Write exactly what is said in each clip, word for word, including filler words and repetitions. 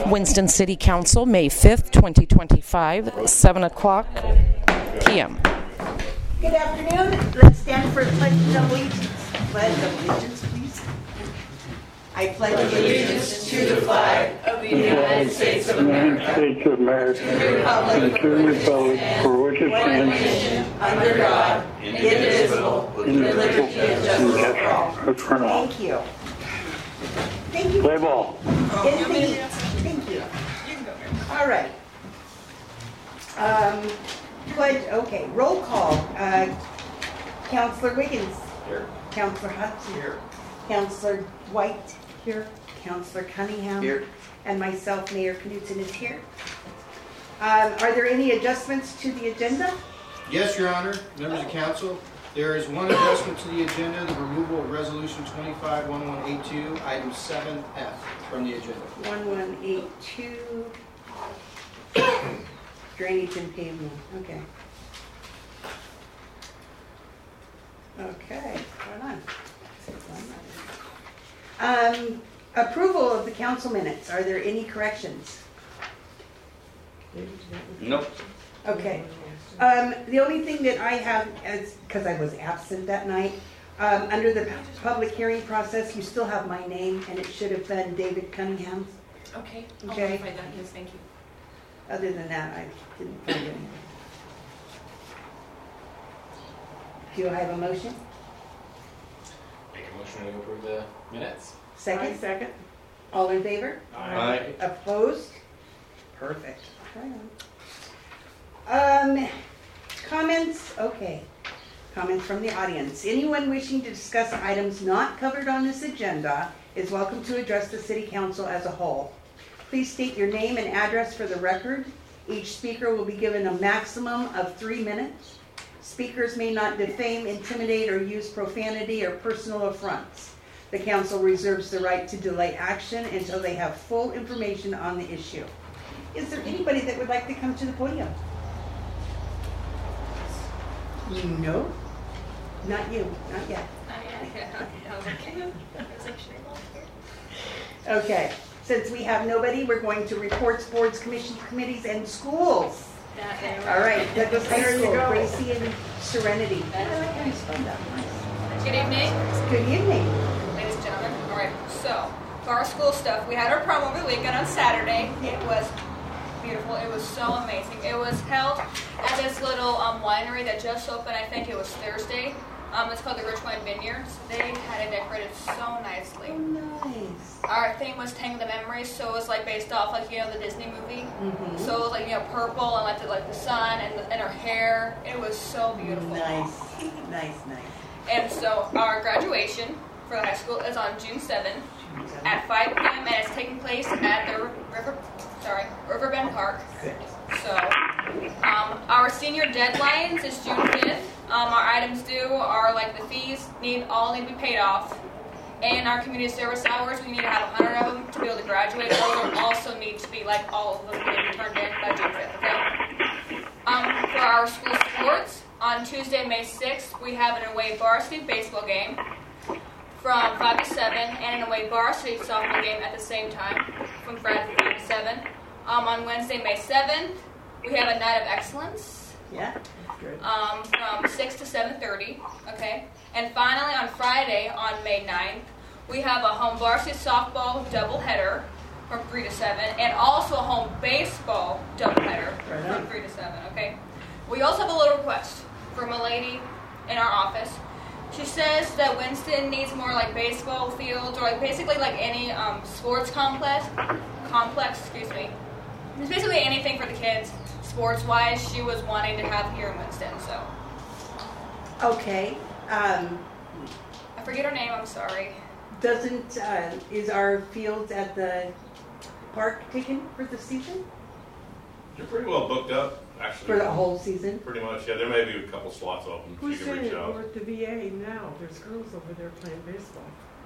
Winston City Council, May fifth, twenty twenty-five, seven o'clock p m Good afternoon. Let's stand for pledge of allegiance. Pledge of allegiance, please. I pledge allegiance to the flag of the United States of America, States of America, to the republic, and to the republic for which it one stands, nation, under God, indivisible, with liberty and justice for all. for all. Thank you. Thank you. Play ball. Indeed. Thank you. All right. Um, pledge, okay, roll call. Uh, Councillor Wiggins. Here. Councillor Hudson. Here. Councillor White. Here. Councillor Cunningham. Here. And myself, Mayor Knudsen, is here. Um, are there any adjustments to the agenda? Yes, Your Honor, members of council. There is one adjustment to the agenda, the removal of resolution twenty-five eleven eighty-two, item seven F from the agenda. one one eight two. Drainage and pavement. Okay. Okay, hold on. Um, approval of the council minutes. Are there any corrections? Nope. Okay. Um, the only thing that I have, is because I was absent that night, um, under the public hearing process, you still have my name, and it should have been David Cunningham's. Okay. I'll Okay. modify that. Yes, thank you. Other than that, I didn't find anything. Do I have a motion? Make a motion to approve the minutes. Second? second. All in favor? Aye. Opposed? Perfect. Um, comments? Okay. Comments from the audience. Anyone wishing to discuss items not covered on this agenda is welcome to address the City Council as a whole. Please state your name and address for the record. Each speaker will be given a maximum of three minutes. Speakers may not defame, intimidate, or use profanity or personal affronts. The council reserves the right to delay action until they have full information on the issue. Is there anybody that would like to come to the podium? No? Not you, not yet. Okay, since we have nobody, we're going to reports, boards, commissions, committees, and schools. All right, Douglas High School, Gracie and Serenity. I like how you spelled that. Nice. Good evening, Good evening. ladies and gentlemen. All right, so for our school stuff, we had our prom over the weekend on Saturday. It was beautiful. It was so amazing. It was held at this little um, winery that just opened. I think it was Thursday. Um, it's called the Richmond Vineyards. They had it decorated so nicely. Oh, nice. Our theme was Tangle the Memories, so it was like based off like you know the Disney movie. Mm-hmm. So it was like you know purple and like the, like the sun and, the, and her hair. It was so beautiful. Nice, nice, nice. And so our graduation for the high school is on June seventh at five p m and it's taking place at the River, sorry, Riverbend Park. So um, our senior deadlines is June fifth. Um, our items due are like the fees need all need to be paid off. And our community service hours, we need to have a hundred of them to be able to graduate. Those also need to be like all of them need to be turned in by June fifth. Okay. Um, for our school sports, on Tuesday, May sixth, we have an away varsity baseball game from five to seven, and an away varsity softball game at the same time from five to seven. Um, on Wednesday, May seventh, we have a night of excellence. Yeah, good. Um, from six to seven thirty, okay? And finally, on Friday, on May ninth, we have a home varsity softball doubleheader from three to seven, and also a home baseball doubleheader Right from on. three to seven, okay? We also have a little request from a lady in our office. She says that Winston needs more like baseball fields, or like basically like any um, sports complex, complex, excuse me. It's basically anything for the kids, sports-wise, she was wanting to have here in Winston, so. Okay, um, I forget her name, I'm sorry. doesn't, uh, is our fields at the park taken for the season? You're pretty well booked up, actually. For the whole season? Pretty much, yeah. There may be a couple slots open. So you Who's can in reach it? out. We're at the V A now. There's girls over there playing baseball.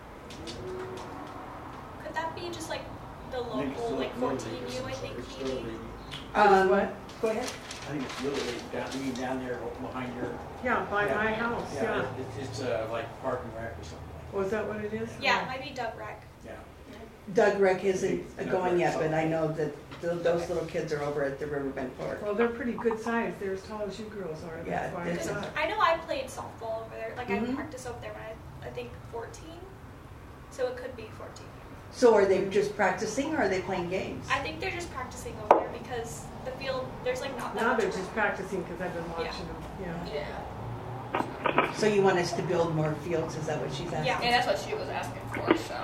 Could that be just like the local, like fourteen U, I think, maybe? Um, what? Go ahead. I think it's literally down, you mean down there behind your. Yeah, by yeah, my house, yeah. It's, it's uh, like park and rec or something. Was that what it is? Yeah, it might be Doug Rec. Yeah. Doug Rec isn't going yet, but I know that th- those little kids are over at the Riverbend Park. Well, they're pretty good size. They're as tall as you girls are. Yeah, That's why I it's- thought. I know I played softball over there. Like Mhm. I practiced over there when I, I think fourteen. So it could be fourteen. So are they just practicing or are they playing games? I think they're just practicing over there because the field there's like not that Now much they're room. just practicing because I've been watching them. Yeah. Yeah. So you want us to build more fields, is that what she's asking? Yeah, and that's what she was asking for, so.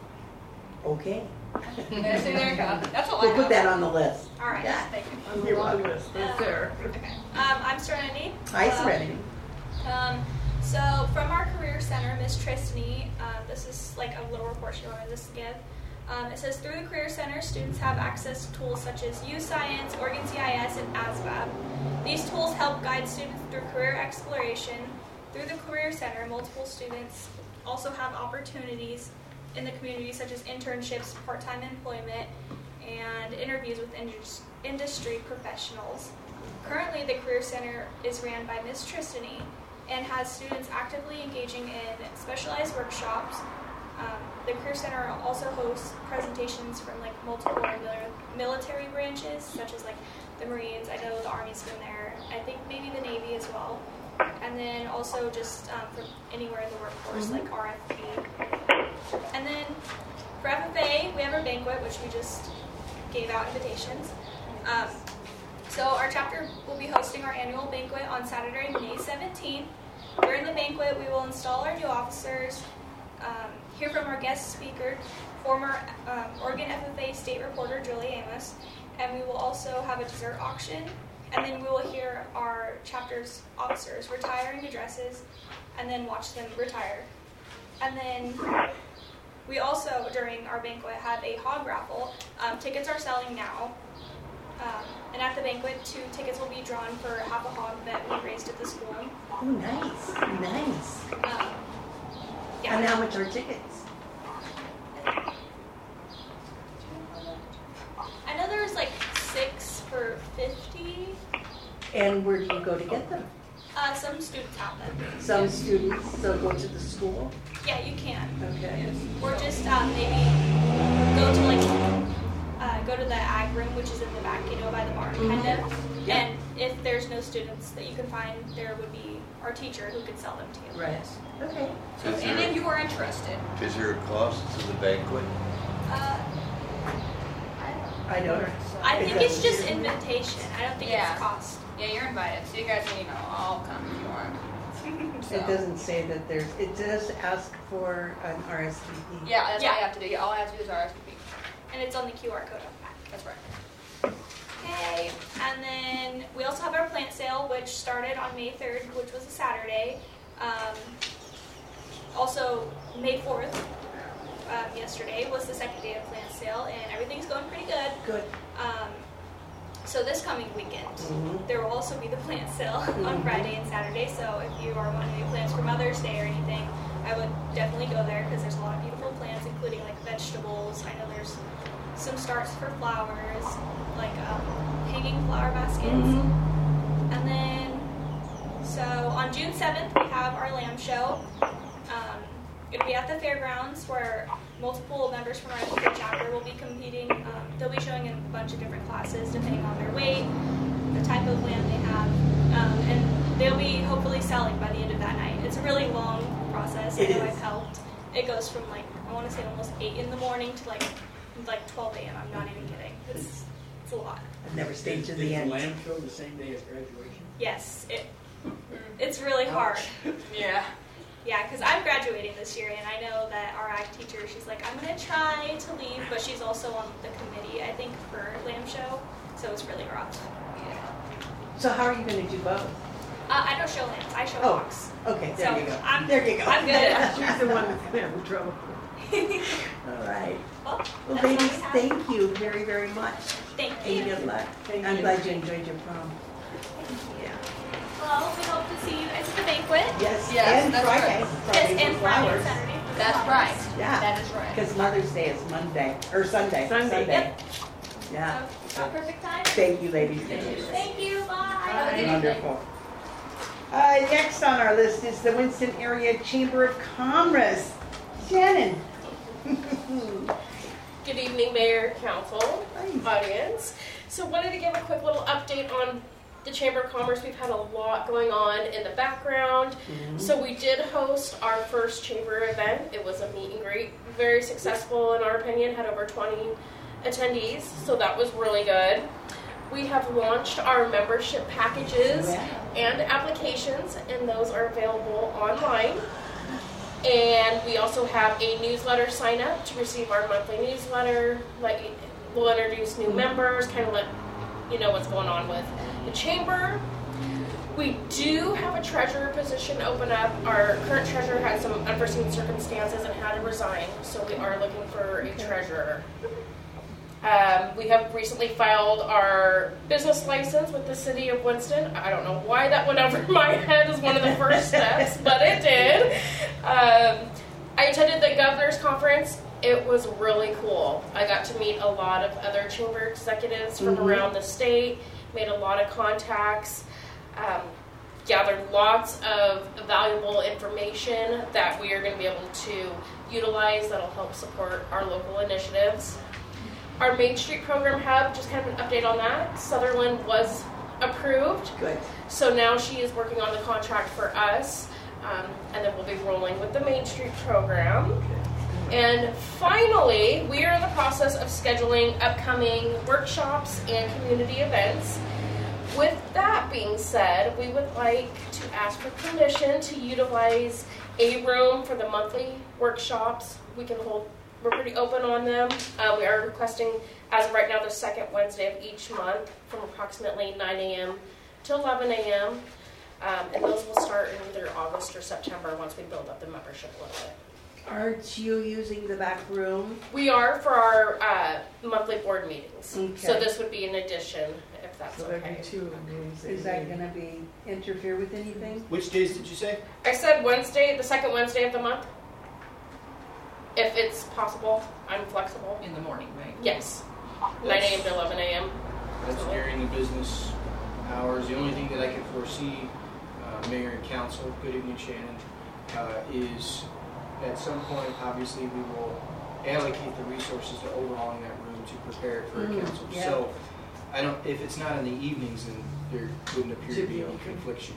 Okay. Yeah, see, there you go. That's what I We'll put have. that on the list. All right. Yeah. Thank you. On the long list, right there. Okay. Um, I'm Serenity. Hi, Hello. Serenity. Um, so from our Career Center, Miss Tristany, uh, this is like a little report she wanted us to give. Um, it says, through the Career Center, students have access to tools such as U Science, Oregon C I S, and A S V A B. These tools help guide students through career exploration. Through the Career Center, multiple students also have opportunities in the community such as internships, part-time employment, and interviews with indus- industry professionals. Currently, the Career Center is ran by Miz Tristany and has students actively engaging in specialized workshops. Um, the Career Center also hosts presentations from like multiple mil- military branches, such as like the Marines. I know the Army's been there. I think maybe the Navy as well. And then also just um, from anywhere in the workforce, like R F P. And then for F F A, we have our banquet, which we just gave out invitations. Um, so our chapter will be hosting our annual banquet on Saturday, May seventeenth. During the banquet, we will install our new officers, um, hear from our guest speaker, former um, Oregon F F A state reporter Julie Amos, and we will also have a dessert auction. And then we will hear our chapter's officers retiring addresses and then watch them retire. And then we also, during our banquet, have a hog raffle. Um, tickets are selling now. Um, and at the banquet, two tickets will be drawn for half a hog that we raised at the school. Oh, nice, nice. Um, yeah. And how much are tickets? I know there's like six for fifty. And where do you go to get them? Uh, some students have them. Some students so go to the school. Yeah, you can. Okay. Or just um, maybe go to like uh, go to the ag room, which is in the back, you know, by the barn, kind of. Yeah. And if there's no students that you can find, there would be our teacher who could sell them to you. Right. Okay. So, and if you are interested. Is there a cost to the banquet? Uh, I don't. I think it's just invitation. I don't think Yeah. it's cost. Yeah, you're invited, so you guys can, you know, all come if you want. So. It doesn't say that there's, it does ask for an R S V P. Yeah, that's all Yeah. you have to do. Yeah, all I have to do is R S V P. And it's on the Q R code on the back. That's right. Okay, and then we also have our plant sale, which started on May third, which was a Saturday. Um, also, May fourth, um, yesterday, was the second day of plant sale, and everything's going pretty good. Good. Um, so this coming weekend, Mhm. there will also be the plant sale on Friday and Saturday, so if you are wanting any plants for Mother's Day or anything, I would definitely go there because there's a lot of beautiful plants, including like vegetables. I know there's some starts for flowers, like um, hanging flower baskets. And then, so on June seventh, we have our lamb show. Um, it'll be at the fairgrounds where multiple members from our F F A chapter will be competing. Um, they'll be showing in a bunch of different classes depending on their weight, the type of lamb they have, um, and they'll be hopefully selling by the end of that night. It's a really long process. It I know is. I've helped. It goes from like, I want to say almost eight in the morning to like like twelve a.m. I'm not even kidding. It's, it's a lot. I've never stayed to Is the the end. lamb show the same day as graduation? Yes, it it's really hard. Yeah. Yeah, because I'm graduating this year, and I know that our ag teacher, she's like, I'm going to try to leave, but she's also on the committee, I think, for Lamb Show, so it's really rough. Yeah. So how are you going to do both? Uh, I don't show lambs, I show Oh, hogs. okay, there So, you go. I'm- there you go. I'm good. She's the one that's going to have the trouble. All right. Well, Well, that's all ladies, we have. thank you very, very much. Thank And you. good luck. Thank I'm you. glad you enjoyed your prom. Yeah. Well, we hope to see you guys at the banquet. Yes, Yes, and that's Friday. right. Yes, Friday and for Friday flowers. and Saturday. for That's flowers. right. Yeah. That is right. Because Mother's Day is Monday, or Sunday. Sunday. Yep. Yeah. So, a perfect time. Thank you, ladies. Thank you. Bye. Have a good evening. Wonderful. Uh, next on our list is the Winston Area Chamber of Commerce. Shannon. Good evening, Mayor, Council, audience. So wanted to give a quick little update on the Chamber of Commerce. We've had a lot going on in the background. Mm-hmm. So we did host our first Chamber event. It was a meet and greet. Very successful in our opinion, had over twenty attendees. So that was really good. We have launched our membership packages and applications, and those are available online. And we also have a newsletter sign up to receive our monthly newsletter. Like, we'll introduce new members, kind of let you know what's going on with the chamber. We do have a treasurer position open up. Our current treasurer had some unforeseen circumstances and had to resign, so we are looking for a treasurer. Um, we have recently filed our business license with the city of Winston. I don't know why that went over my head as one of the first steps, but it did. Um, I attended the governor's conference. It was really cool. I got to meet a lot of other chamber executives from mm-hmm. around the state, made a lot of contacts, um, gathered lots of valuable information that we are going to be able to utilize that'll help support our local initiatives. Our Main Street Program Hub, just kind of an update on that. Sutherland was approved. Good. So now she is working on the contract for us, um, and then we'll be rolling with the Main Street Program. And finally, we are in the process of scheduling upcoming workshops and community events. With that being said, we would like to ask for permission to utilize a room for the monthly workshops. We can hold We're pretty open on them. Uh, we are requesting, as of right now, the second Wednesday of each month from approximately nine a.m. to eleven a.m. Um, and those will start in either August or September once we build up the membership a little bit. Aren't you using the back room? We are for our uh, monthly board meetings. Okay. So this would be an addition, if that's so okay. Every two meetings. Is that going to be interfere with anything? Which days did you say? I said Wednesday, the second Wednesday of the month. If it's possible, I'm flexible. In the morning, right? Yes. nine a.m. to eleven a.m. That's during the business hours. The only thing that I can foresee, uh, Mayor and Council, good evening, Shannon, uh, is at some point, obviously, we will allocate the resources to overhauling that room to prepare it for Mm, a council. yeah. So, I don't. If it's not in the evenings, then there wouldn't appear to be any confliction.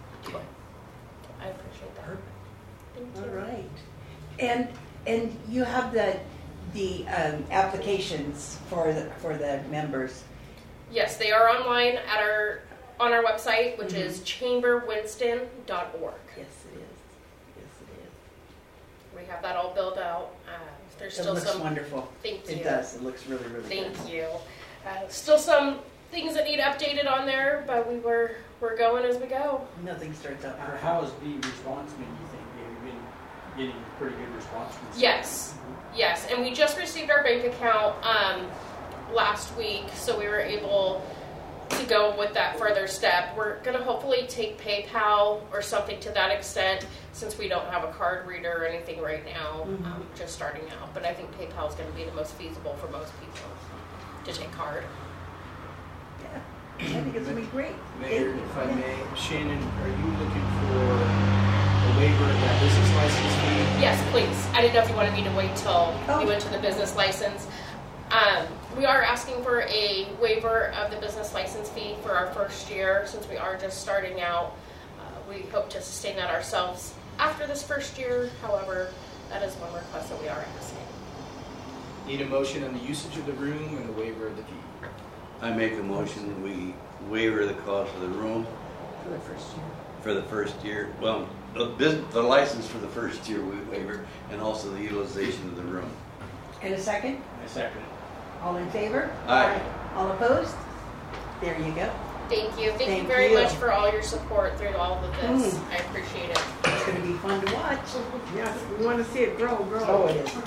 I appreciate that. Thank you. All right. And and you have the the um, applications for the for the members. Yes, they are online at our on our website, which Mm-hmm. is chamber winston dot org. Yes, it is. Yes, it is. We have that all built out. Uh, there's It still looks some. wonderful. Thank you. It does. It looks really, really Thank good. you. Uh, still some things that need updated on there, but we were we're going as we go. Nothing starts out Or perfect. how has the response been, you think? Have you been getting pretty good response from the Yes, yes, and we just received our bank account um, last week, so we were able to go with that further step. We're going to hopefully take PayPal or something to that extent, since we don't have a card reader or anything right now, Mhm. um, just starting out. But I think PayPal is going to be the most feasible for most people to take card. Yeah. I think it's going to be great. Mayor, if I may, Shannon, are you looking for a waiver of that business license fee? Yes, please. I didn't know if you wanted me to wait till Oh. you went to the business license. Um, we are asking for a waiver of the business license fee for our first year, since we are just starting out. Uh, we hope to sustain that ourselves after this first year. However, that is one request that we are asking. Need a motion on the usage of the room and the waiver of the fee. I make a motion that we waiver the cost of the room For the first year. for the first year. Well, the business, the license for the first year we waiver, and also the utilization of the room. In a second, I second it. all in favor? Aye. All opposed? There you go. Thank you. Thank, Thank you very you. much for all your support through all of this. Mm. I appreciate it. It's going to be fun to watch. Yes, we want to see it grow, grow. Oh, it is.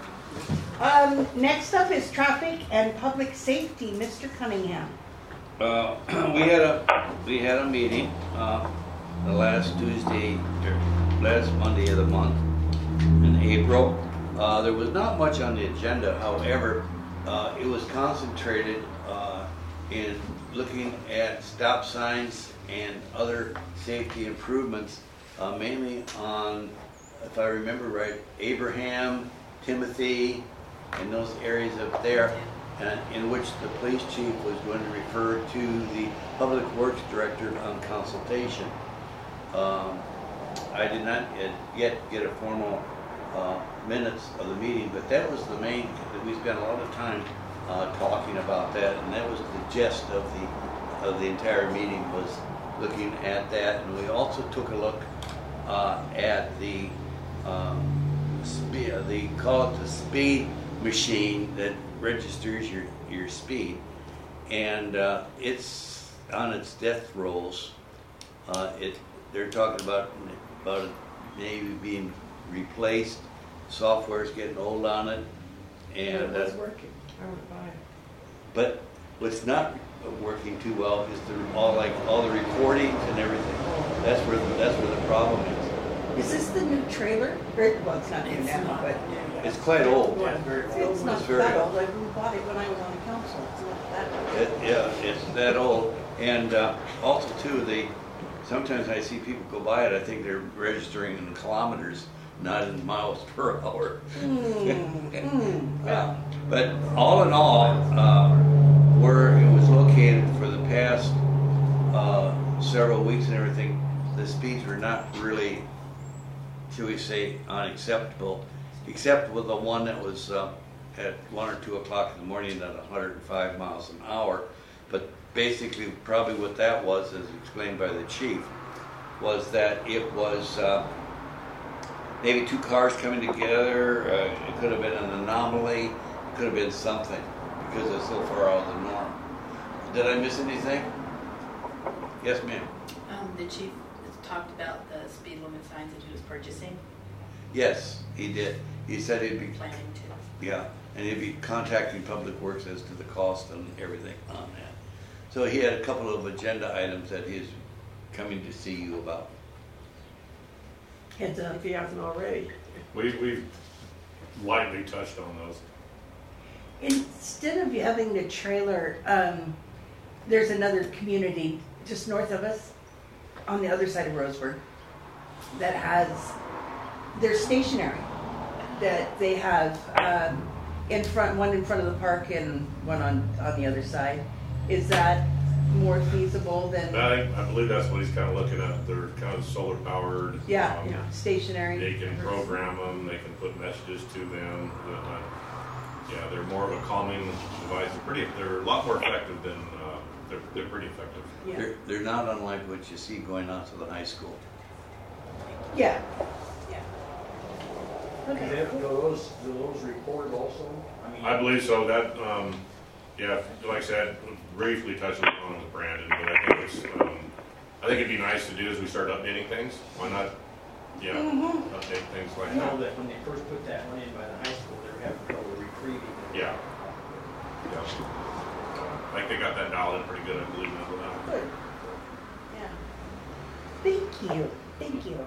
Um, next up is traffic and public safety, Mister Cunningham. Uh, we had a we had a meeting uh, the last Tuesday, or last Monday of the month in April. Uh, there was not much on the agenda, however, uh, it was concentrated uh, in looking at stop signs and other safety improvements, uh, mainly on, if I remember right, Abraham, Timothy, in those areas up there, and in which the police chief was going to refer to the Public Works Director on consultation. Um, I did not yet, yet get a formal uh, minutes of the meeting, but that was the main, that we spent a lot of time uh, talking about that, and that was the gist of the, of the entire meeting, was looking at that. And we also took a look uh, at the, um, speed, they call it the speed machine that registers your, your speed, and uh, it's on its death rolls. Uh, it they're talking about about it maybe being replaced. Software's getting old on it, and It was uh, working. I would buy it. but what's not working too well is the all like all the recordings and everything. That's where the, that's where the problem is. Is this the new trailer? Or- Well, it's not new now, but It's quite old. Yeah, very it's not It's very that old. old. I bought it when I was on the council. It's not that old. It, yeah, it's that old. And uh, also too, they sometimes I see people go by it. I think they're registering in kilometers, not in miles per hour. Mm, mm, Uh, but all in all, uh, where it was located for the past uh, several weeks and everything, the speeds were not really, shall we say, unacceptable, except with the one that was uh, at one or two o'clock in the morning at one hundred five miles an hour. But basically, probably what that was, as explained by the chief, was that it was uh, maybe two cars coming together. Uh, it could have been an anomaly. It could have been something, because it's so far out of the norm. Did I miss anything? Yes, ma'am. Um, the chief talked about the speed limit signs that he was purchasing. Yes, he did. He said he'd be Planning to. yeah, and he'd be contacting Public Works as to the cost and everything on that. So he had a couple of agenda items that he's coming to see you about. Heads up. If he hasn't already. We, we've lightly touched on those. Instead of having the trailer, um, there's another community just north of us, on the other side of Roseburg, that has, they're stationary, that they have um, in front, one in front of the park and one on, on the other side. Is that more feasible than? I, I believe that's what he's kind of looking at. They're kind of solar powered. Yeah, Um, yeah, stationary. They can program them. They can put messages to them. Uh, yeah, they're more of a calming device. They're pretty. They're a lot more effective than. Uh, they're they're pretty effective. Yeah. They're, they're not unlike what you see going on to the high school. Yeah. Do they- do those, do those record also? I mean, I believe so. That, um, yeah, like I said, briefly touching on with Brandon, but I think it's, um, I think it'd be nice to do as we start updating things. Why not, yeah, Mhm. update things like I know that. that when they first put that one in by the high school, they were having trouble retrieving it. Yeah. Yeah. I think they got that dialed in pretty good, I believe, now with that. Good. Yeah. Thank you. Thank you.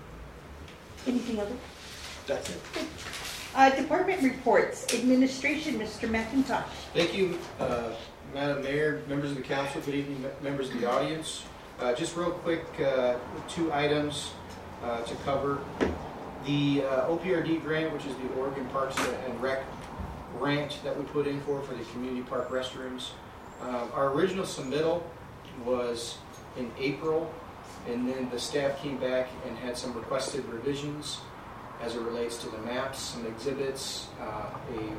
Anything other? That's it. Uh, department reports. Administration, Mister McIntosh. Thank you, uh, Madam Mayor, members of the council, good evening, me- members of the audience. Uh, Just real quick, uh, two items uh, to cover. The uh, O P R D grant, which is the Oregon Parks and Rec grant that we put in for, for the community park restrooms. Uh, Our original submittal was in April, and then the staff came back and had some requested revisions as it relates to the maps, some exhibits, uh,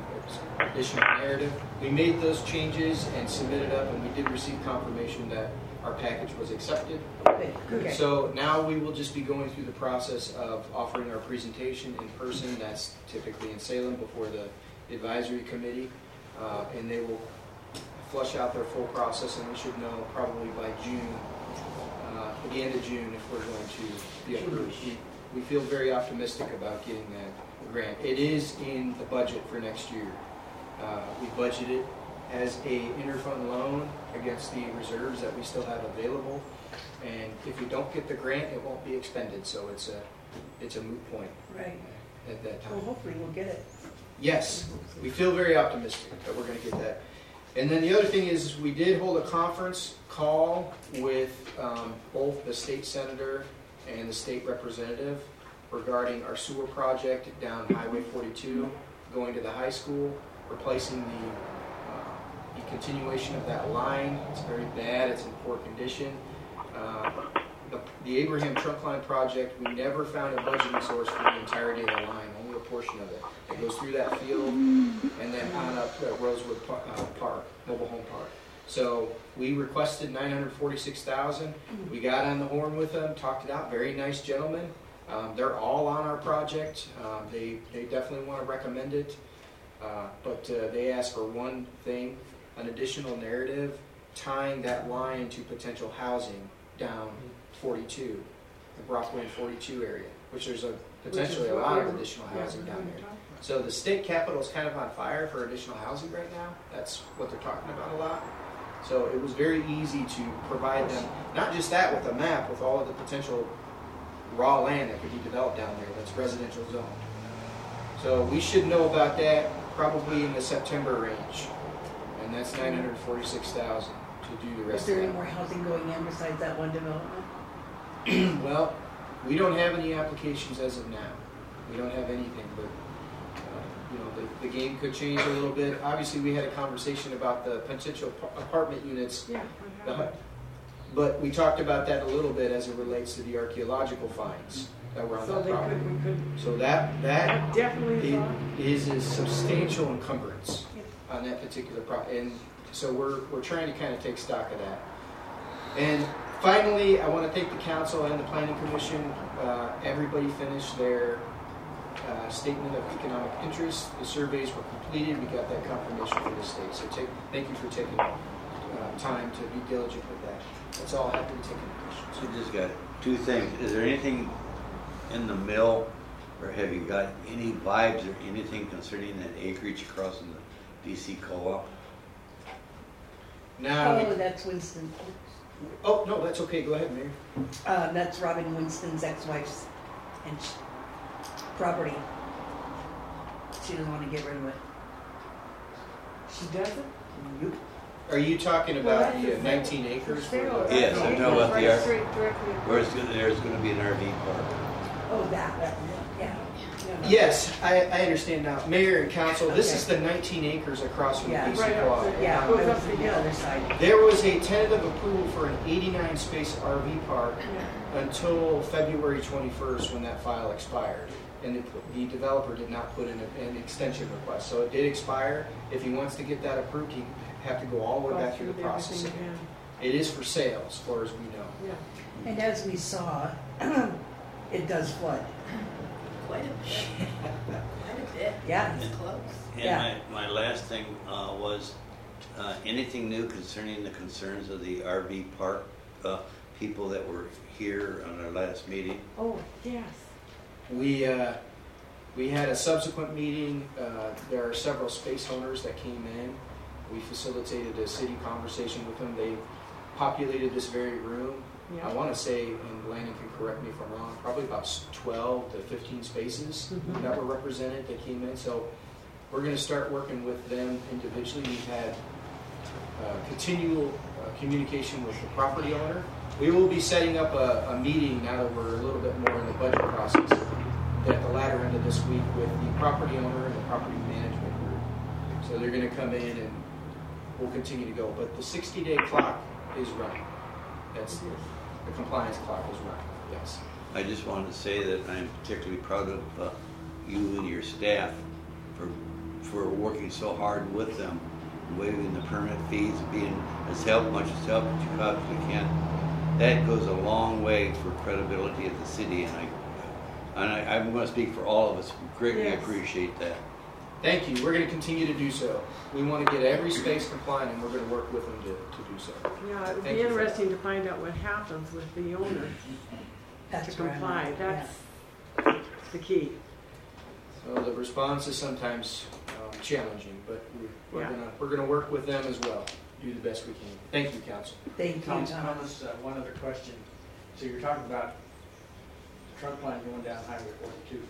a a additional narrative. We made those changes and submitted up, and we did receive confirmation that our package was accepted. Good. Okay. So now we will just be going through the process of offering our presentation in person. That's typically in Salem before the advisory committee, uh, and they will flush out their full process, and we should know probably by June, uh, at the end of June, if we're going to be approved. We, we feel very optimistic about getting that grant. It is in the budget for next year. Uh, we budgeted as a interfund loan against the reserves that we still have available, and if we don't get the grant, it won't be expended. So it's a it's a moot point Right. at that time. Well, hopefully we'll get it. Yes, we feel very optimistic that we're going to get that. And then the other thing is, we did hold a conference call with um, both the state senator and the state representative regarding our sewer project down Highway forty-two going to the high school. replacing the, uh, the continuation of that line. It's very bad. It's in poor condition. Uh, the, the Abraham trunk line project, we never found a budgeting source for the entirety of the line, only a portion of it. It goes through that field and then on up to Rosewood Par- uh, Park, Mobile Home Park. So we requested nine hundred forty-six thousand dollars. We got on the horn with them, talked it out. Very nice gentlemen. Um, they're all on our project. Um, they, they definitely want to recommend it. Uh, but uh, they asked for one thing, an additional narrative tying that line to potential housing down forty-two, the Brockway and forty-two area, which there's a potentially a lot of additional housing down there. So the state capitol is kind of on fire for additional housing right now. That's what they're talking about a lot. So it was very easy to provide them, not just that, with a map with all of the potential raw land that could be developed down there that's residential zone. So we should know about that probably in the September range. And that's nine hundred forty-six thousand dollars to do the rest Is there of any that. more housing going in besides that one development? Well, we don't have any applications as of now. We don't have anything, but uh, you know, the, the game could change a little bit. Obviously, we had a conversation about the potential ap- apartment units. Yeah. The hut. But we talked about that a little bit as it relates to the archaeological finds that were on So that they property. could, we could. So that that I definitely i- thought. is a substantial encumbrance on that particular property, and so we're we're trying to kind of take stock of that. And finally, I want to thank the council and the planning commission. Uh, everybody finished their uh, statement of economic interest. The surveys were completed. We got that confirmation from the state. So take, thank you for taking uh, time to be diligent with that. That's all. Happy to take any questions. I just got two things. Is there anything in the mill, or have you got any vibes or anything concerning that acreage across in the D C co-op? Now, Oh, that's Winston. oh no, that's okay. Go ahead, Mayor. Uh, that's Robin Winston's ex-wife's and sh- property. She doesn't want to get rid of it. She doesn't? Nope. Are you talking Well, about that's the the nineteen acres? for the- Yes, I'm talking about the Right R- straight directly across. Where it's gonna, there's gonna be an R V park. Oh, that, that, yeah. Yeah. Yes, I, I understand now. Mayor and council, this Okay. is the nineteen acres across from Yeah. the D C Right up Co-op. the- Yeah, Goes that up was the the hill. other side. There was a tentative approval for an eighty-nine space R V park Yeah. until February twenty-first when that file expired. And the, the developer did not put in a, an extension request. So it did expire. If he wants to get that approved, he have to go all the way back through the process Everything again. again. It is for sale as far as we know. Yeah. And as we saw, it does flood. Quite a bit. Quite a bit. Yeah. It's close. And Yeah. my, my last thing uh, was uh, anything new concerning the concerns of the R V park uh, people that were here on our last meeting? Oh, yes. We uh, we had a subsequent meeting. Uh, there are several space owners that came in. We facilitated a city conversation with them. They populated this very room. Yeah. I want to say, and Landon can correct me if I'm wrong, probably about twelve to fifteen spaces Mhm. that were represented that came in. So we're going to start working with them individually. We've had uh, continual uh, communication with the property owner. We will be setting up a, a meeting now that we're a little bit more in the budget process at the latter end of this week with the property owner and the property management group. So they're going to come in and we'll continue to go. But the sixty-day clock is running. That's the compliance clock is running. Yes. I just wanted to say that I'm particularly proud of uh, you and your staff for for working so hard with them, waiving the permit fees, being as help much as help as you possibly can. That goes a long way for credibility of the city, and I and I, I'm going to speak for all of us. Greatly Yes. appreciate that. Thank you. We're going to continue to do so. We want to get every space compliant, and we're going to work with them to, to do so. Yeah, it would Thank be you for that. interesting to find out what happens with the owner That's to where I'm comply. at, That's the key. So the response is sometimes um, challenging, but we, we're Yeah. gonna we're gonna work with them as well. Do the best we can. Thank you, council. Thank you, Thomas, Thomas. Thomas, uh, one other question. So you're talking about the trunk line going down Highway forty-two.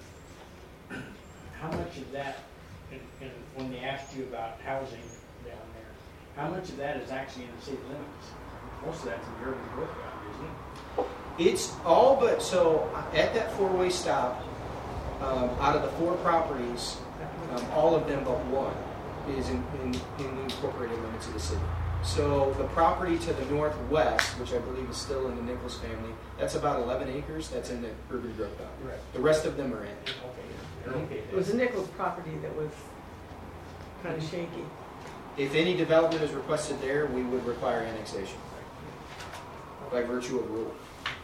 How much of that, and, and when they asked you about housing down there, how much of that is actually in the city limits? Most of that's in the urban growth boundary, isn't it? It's all but so at that four-way stop. Um, out of the four properties, um, all of them but one is in, in, in the incorporated limits of the city. So the property to the northwest, which I believe is still in the Nichols family, that's about eleven acres. That's in the urban growth belt. Right. The rest of them are in. Okay. It was a Nichols property that was kind of shaky. If any development is requested there, we would require annexation by virtue of rule.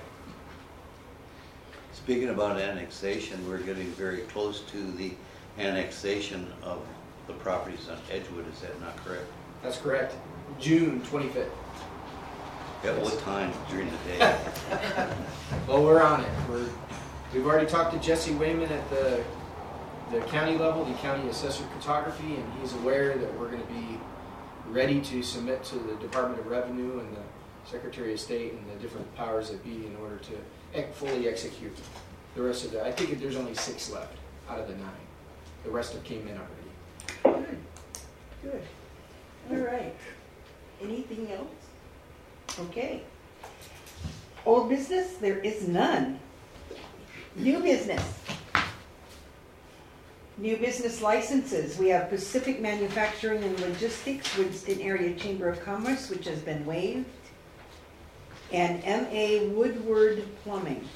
Speaking about annexation, we're getting very close to the annexation of the properties on Edgewood, is that not correct? That's correct. June twenty-fifth. At what time during the day? Well, we're on it. We're, we've already talked to Jesse Wayman at the the county level, the county assessor cartography, and he's aware that we're going to be ready to submit to the Department of Revenue and the Secretary of State and the different powers that be in order to ec- fully execute the rest of the. I think there's only six left out of the nine. The rest have came in already. Good. Good. All right. Anything else? Okay. Old business? There is none. New business. New business licenses. We have Pacific Manufacturing and Logistics, Winston Area Chamber of Commerce, which has been waived, and M A Woodward Plumbing.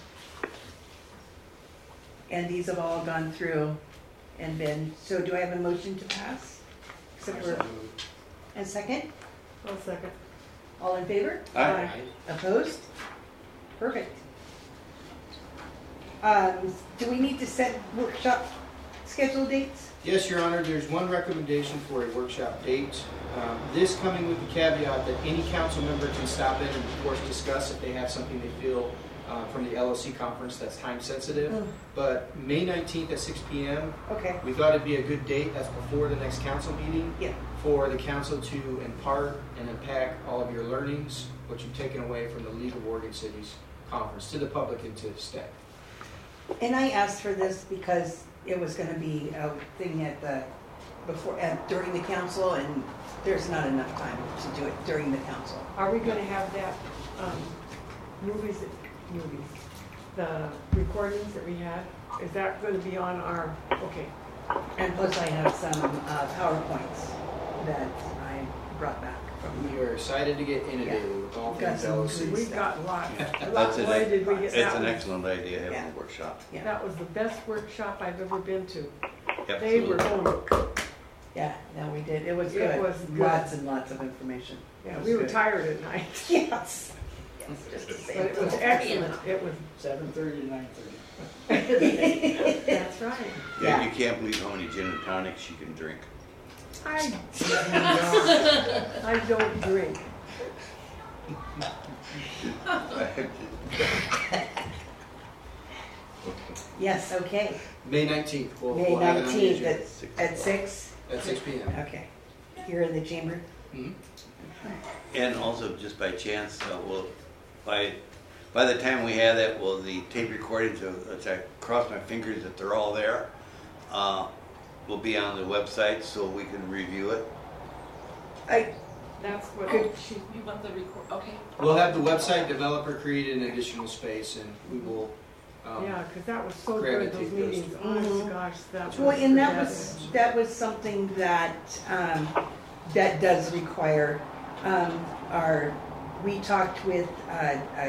And these have all gone through and been, so do I have a motion to pass? Except for, and second? One second. All in favor? Aye. Opposed? Perfect. Um, do we need to set workshop schedule dates? Yes, Your Honor, there's one recommendation for a workshop date. Um, this coming with the caveat that any council member can stop in and, of course, discuss if they have something they feel uh, from the L O C conference that's time sensitive. Mm. But May nineteenth at six p m, Okay. we thought it'd be a good date. That's before the next council meeting. Yeah. For the council to impart and unpack all of your learnings, what you've taken away from the League of Oregon Cities conference to the public and to staff. And I asked for this because it was going to be a thing at the before at, during the council, and there's not enough time to do it during the council. Are we going to have that um, movies, movies, the recordings that we had? Is that going to be on our? Okay. And plus, I have some uh, PowerPoints that I brought back from. We are excited to get inundated Yeah. with all Got things some L O C. good We got lots. That's an, Why did we get it's that an one? excellent idea, having Yeah. a workshop. Yeah. That was the best workshop I've ever been to. Yep, They were absolutely. going. Yeah, no, we did. It was It good. was good. Lots and lots of information. Yeah, It was we were good. tired at night, Yes. Yes, just to but say. it was excellent. It was. Seven thirty to nine thirty. That's right. Yeah, Yeah. you can't believe how many gin and tonics you can drink. I don't, I don't drink. Yes, okay. May nineteenth. We'll, May we'll have it on the nineteenth agenda. at, at six? At six p m Okay. Here in the chamber? Mhm. And also, just by chance, uh, will by by the time we have that, will the tape recordings, uh, which I cross my fingers that they're all there, uh, will be on the website so we can review it. I, That's what Good. she. You want the record, okay. We'll have the website developer create an additional space, and we will. Um, Yeah, because that was so Granted, good, those it goes meetings. to- Honest Mhm. gosh, that was. well, and that the was, best. that was something that, um, that does require, um, our, we talked with, uh, a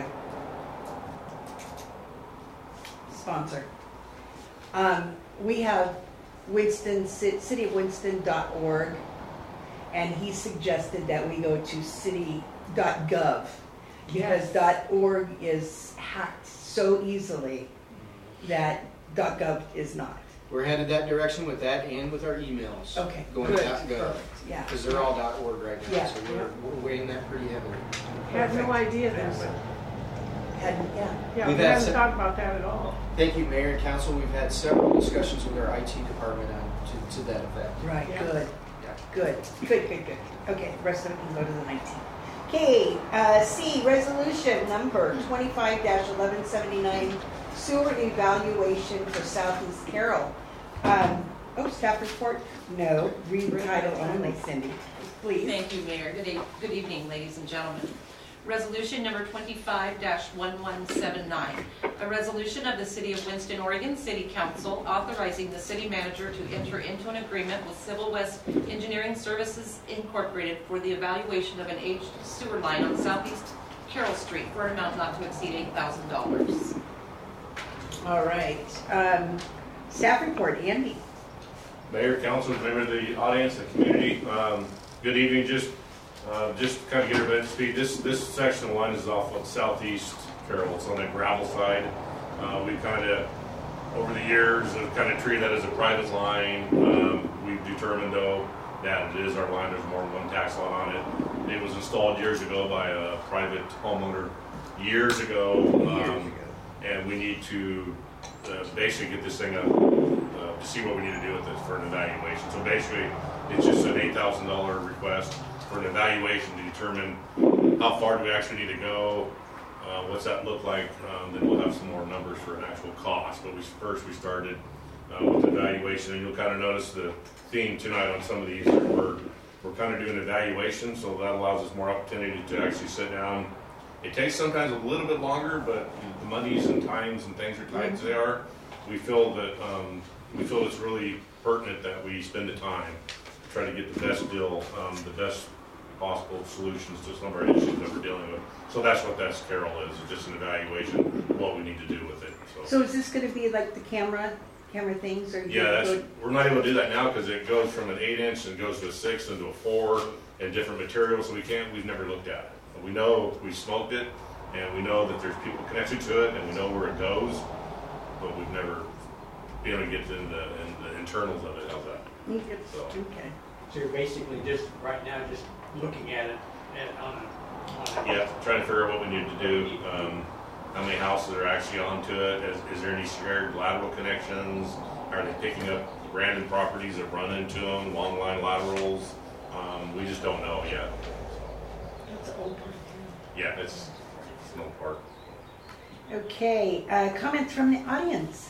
sponsor. Um, we have Winston, city of Winston dot org, and he suggested that we go to city dot gov because Yes. .org is hacked so easily that .gov is not. We're headed that direction with that and with our emails. Okay, Going good, dot gov. perfect, yeah. Because they're all .org right now, Yeah. so we're, we're weighing that pretty heavily. Had no idea that, but Hadn't, yeah. yeah, We've we had haven't some- thought about that at all. Thank you, Mayor and Council. We've had several discussions with our I T department on, to, to that effect. Right, Yeah. good, Yeah. good, good, good, good. Okay, the rest of it can go to the nineteenth. Okay, uh, C, resolution number twenty-five eleven seventy-nine, sewer evaluation for Southeast Carroll. Um, oh, staff report? No, read title only, Cindy, please. Thank you, Mayor. Good, e- good evening, ladies and gentlemen. Resolution number twenty-five dash one one seven nine, a resolution of the City of Winston, Oregon City Council authorizing the city manager to enter into an agreement with Civil West Engineering Services Incorporated for the evaluation of an aged sewer line on Southeast Carroll Street for an amount not to exceed eight thousand dollars. All right. Um, staff report, Andy. Mayor, council, member of the audience, the community, um, good evening. Just Uh, just to kind of get everybody up to speed, this this section of line is off of Southeast Carroll. It's on that gravel side. Uh, we kind of, over the years, have kind of treated that as a private line. Um, we've determined, though, that it is our line. There's more than one tax lot on it. It was installed years ago by a private homeowner years ago, um, and we need to uh, basically get this thing up uh, to see what we need to do with it for an evaluation. So basically, it's just an eight thousand dollars request for an evaluation to determine how far do we actually need to go, uh, what's that look like, um, then we'll have some more numbers for an actual cost. But we first we started uh, with evaluation, and you'll kind of notice the theme tonight on some of these. We're, we're kind of doing evaluation, so that allows us more opportunity to actually sit down. It takes sometimes a little bit longer, but the monies and times and things are tight as they are. We feel that um, we feel it's really pertinent that we spend the time to try to get the best deal, um, the best possible solutions to some of our issues that we're dealing with. So that's what that Carroll is, it's just an evaluation of what we need to do with it. So, So is this going to be like the camera, camera things? Or yeah, that's, we're not able to do that now because it goes from an eight inch and goes to a six and to a four and different materials, so we can't, we've never looked at it. But we know we smoked it, and we know that there's people connected to it, and we know where it goes, but we've never been able to get into the, in the internals of it. How's that? So. Okay. So you're basically just, right now, just looking at it and on a, on a Yeah, trying to figure out what we need to do. Um, how many houses are actually onto it? Is, is there any shared lateral connections? Are they picking up random properties that run into them, long line laterals? Um, we just don't know yet. That's old. Yeah, it's, it's an old park. Okay, uh, comments from the audience?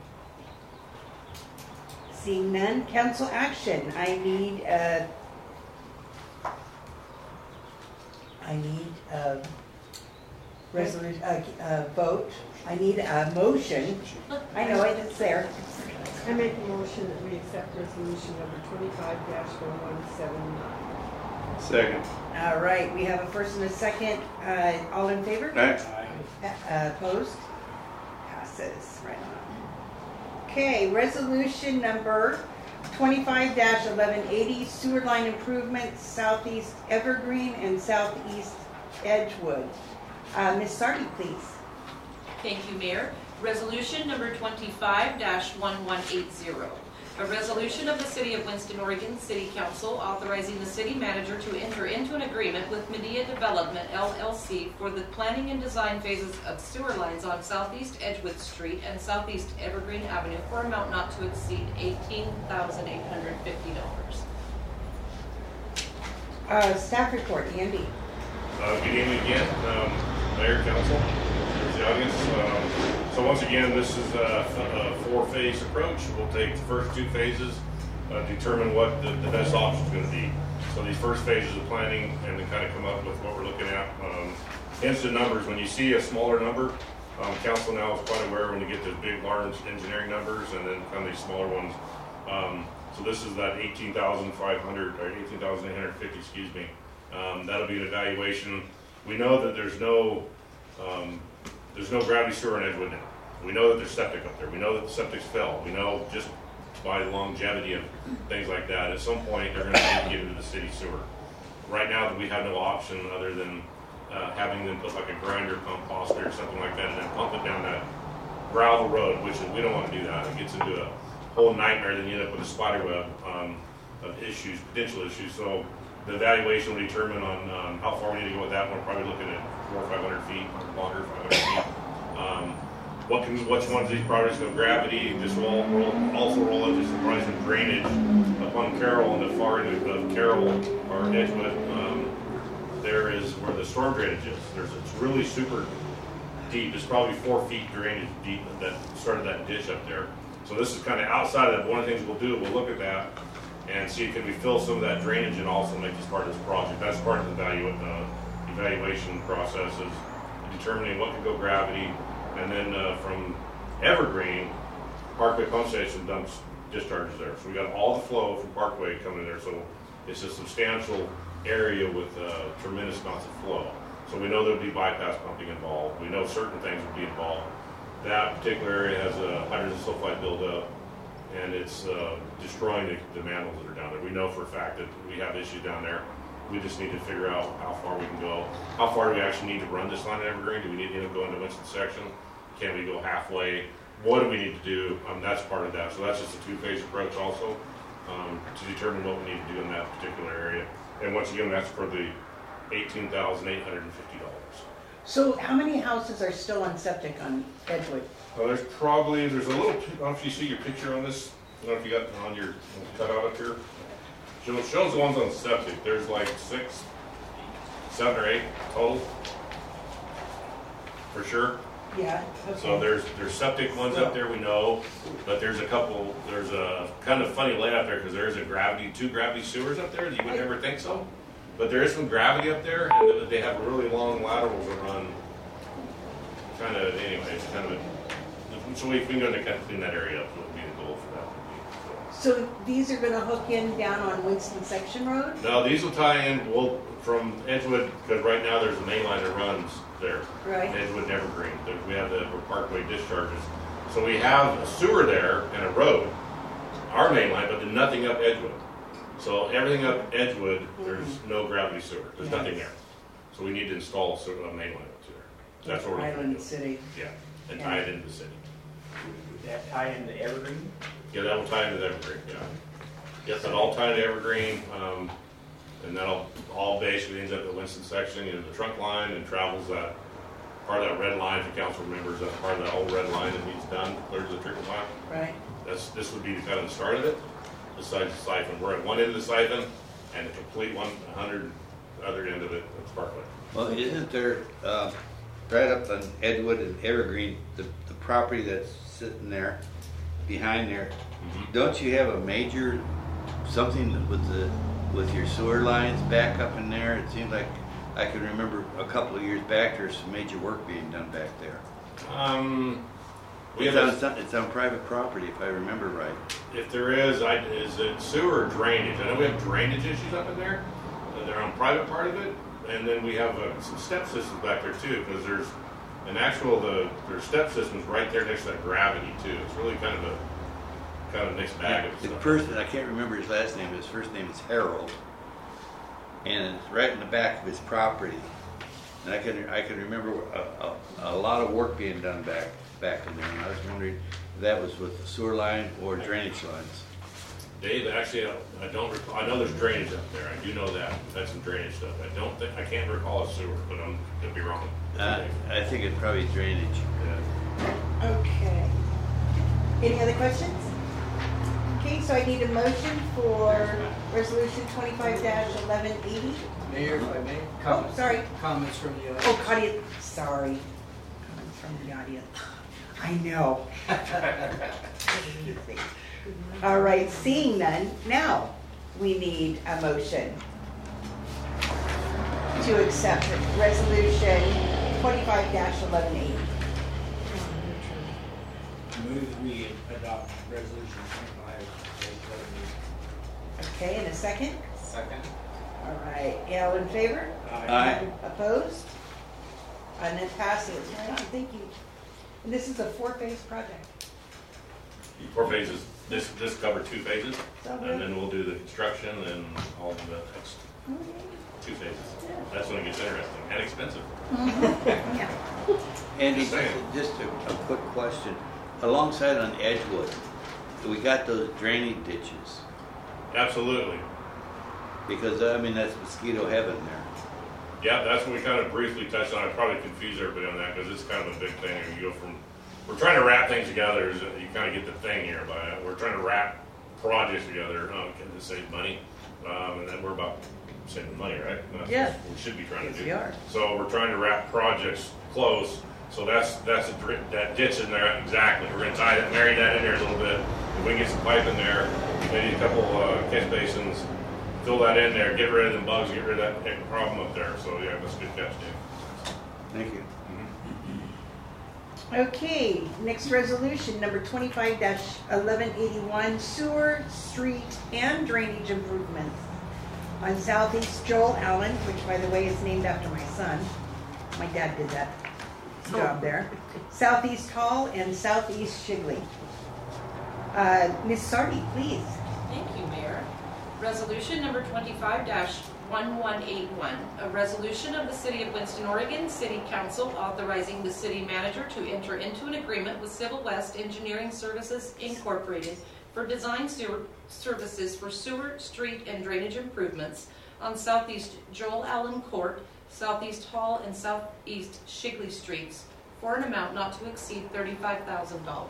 Seeing none, council action. I need a, I need a resolution, a, a vote. I need a motion. I know it, it's there. I make a motion that we accept resolution number twenty-five dash one one seven nine. Second. All right, we have a first and a second. Uh, all in favor? Aye. Uh, opposed? Passes. Right on. Okay, resolution number twenty-five dash eleven eighty, sewer line improvements, southeast Evergreen and southeast Edgewood. Uh, Miz Sardi, please. Thank you, Mayor. Resolution number twenty-five dash one one eight zero. A resolution of the City of Winston, Oregon City Council authorizing the city manager to enter into an agreement with Medea Development, L L C for the planning and design phases of sewer lines on Southeast Edgewood Street and Southeast Evergreen Avenue for an amount not to exceed eighteen thousand eight hundred fifty dollars. Uh, staff report, Andy. Uh, good evening again, um, Mayor, Council, the audience. Um, so once again, this is a, a four-phase approach. We'll take the first two phases, uh, determine what the, the best option is going to be. So these first phases of planning, and then kind of come up with what we're looking at. Um, hence the numbers. When you see a smaller number, um, council now is quite aware when you get those big, large engineering numbers, and then kind of these smaller ones. Um, so this is that eighteen thousand five hundred or eighteen thousand eight hundred fifty. Excuse me. Um, that'll be an evaluation. We know that there's no um, there's no gravity sewer in Edgewood now. We know that there's septic up there. We know that the septic's fell. We know just by the longevity of things like that, at some point they're going to need to get into the city sewer. Right now, we have no option other than uh, having them put like a grinder pump possibly or something like that, and then pump it down that gravel road, which is, we don't want to do that. It gets into a whole nightmare. Then you end up with a spider web um, of issues, potential issues. So the evaluation will determine on um, how far we need to go with that one. We're probably looking at four or five hundred feet, longer, five hundred feet. Um, what can, which ones of these projects go gravity? This will all roll, also roll into some probably some drainage upon Carroll and the far end of Carroll or Edgewood. Um, there is where the storm drainage is. There's it's really super deep. It's probably four feet drainage deep that started that ditch up there. So this is kind of outside of that. One of the things we'll do, we'll look at that and see can we fill some of that drainage and also make this part of this project. That's part of the value, uh, evaluation processes, determining what can go gravity, and then uh, from Evergreen, Parkway Pump Station dumps discharges there. So we got all the flow from Parkway coming in there, so it's a substantial area with uh, tremendous amounts of flow. So we know there'll be bypass pumping involved. We know certain things will be involved. That particular area has a hydrogen sulfide buildup, and it's uh, destroying the, the manholes that are down there. We know for a fact that we have issues down there. We just need to figure out how far we can go. How far do we actually need to run this line at Evergreen? Do we need to end up going to Winston section? Can we go halfway? What do we need to do? Um, that's part of that. So that's just a two-phase approach also um, to determine what we need to do in that particular area. And once again, that's for the eighteen thousand eight hundred fifty dollars. So how many houses are still on septic on Edgewood? Well, there's probably, there's a little, I don't know if you see your picture on this. I don't know if you got on your cutout up here. Shows, shows the ones on septic. There's like six, seven or eight total, for sure. Yeah. Okay. So there's there's septic ones up there we know, but there's a couple. There's a kind of funny layout there because there's a gravity, two gravity sewers up there. You would never think so, but there is some gravity up there, and they have really long laterals that run. Kind of anyway, it's kind of a, so we, we can go to kind of clean that area up. Would be the goal for that. So these are going to hook in down on Winston Section Road? No, these will tie in. Well, from Edgewood, because right now there's a main line that runs there. Right. Edgewood and Evergreen. There- We have the Parkway discharges. So we have a sewer there and a road, our main line, but then nothing up Edgewood. So everything up Edgewood, there's no gravity sewer. There's Yes. nothing there. So we need to install a sewer- a main line up to there. That's what we're going to Island do. City. Yeah, and tie it into the city. Would that tie into Evergreen? Yeah, that will tie into Evergreen, yeah. Yes, that'll all tie into Evergreen, um, and that'll all basically ends up at Winston section, you know, the trunk line, and travels that, part of that red line, if the council remembers, that's part of that old red line that needs done, clears the treatment line. Right. That's, this would be the kind of the start of it, besides the siphon. We're at one end of the siphon, and the complete one hundred other end of it, that's Parkway. Well, isn't there, uh, right up on Edgewood and Evergreen, the, the property that's sitting there, behind there, don't you have a major, something with the, with your sewer lines back up in there? It seems like, I can remember a couple of years back, there's some major work being done back there. Um, we It's have on, a- some- it's on private property, if I remember right. If there is, I, is it sewer or drainage? I know we have drainage issues up in there. Uh, They're on private part of it, and then we have uh, some step systems back there too, because there's an actual the there's step systems right there next to that gravity too. It's really kind of a kind of mixed bag of The stuff. person, I can't remember his last name, his first name is Harold, and it's right in the back of his property. And I can I can remember a, a, a lot of work being done back back in there, and I was wondering if that was with the sewer line or drainage lines. Dave, actually, I I don't recall. I know there's drainage up there. I do know that. That's some drainage stuff. I don't think I can't recall a sewer, but I'm could be wrong. Uh, I think it's probably drainage. Yeah. Okay. Any other questions? Okay, so I need a motion for resolution twenty-five eleven eighty. Mayor, if I may, Oh, comments. sorry. Comments from the audience. Oh, Claudia, sorry. Comments from the audience. I know. All right, seeing none, now we need a motion to accept resolution twenty-five eleven eighty. Move we adopt resolution twenty-five. Okay, and a second? Second. All right, all in favor? Aye. Opposed? And it passes. Right on, thank you. And this is a four-phase project. Four phases. This this covered two phases, Okay. and then we'll do the construction and all of the next two phases. That's when it gets interesting and expensive. Yeah. Andy, Just saying. just a, a quick question. Alongside on Edgewood, we got those drainage ditches. Absolutely. Because, I mean, that's mosquito heaven there. Yeah, that's what we kind of briefly touched on. I probably confused everybody on that because it's kind of a big thing. You go from, we're trying to wrap things together. Is you kind of get the thing here, but we're trying to wrap projects together um, to save money, um, and then we're about saving money, right? That's Yeah. what we should be trying Yes, to do. we are. So we're trying to wrap projects close. So that's that's a, dri- that ditch in there exactly. We're going to tie that, marry that in there a little bit. If we can get some pipe in there, maybe a couple uh, catch basins fill that in there, get rid of the bugs, get rid of that problem up there. So yeah, that's a good catch, Dan. Thank you. Okay, next resolution, number twenty-five eleven eighty-one, sewer, street, and drainage improvements on Southeast Joel Allen, which by the way is named after my son. My dad did that job there. Southeast Hall and Southeast Shigley. Uh, Miz Sardi, please. Thank you, Mayor. Resolution number twenty-five eleven eighty-one, a resolution of the City of Winston, Oregon City Council authorizing the city manager to enter into an agreement with Civil West Engineering Services Incorporated for design sewer services for sewer, street, and drainage improvements on Southeast Joel Allen Court, Southeast Hall, and Southeast Shigley Streets for an amount not to exceed thirty-five thousand dollars.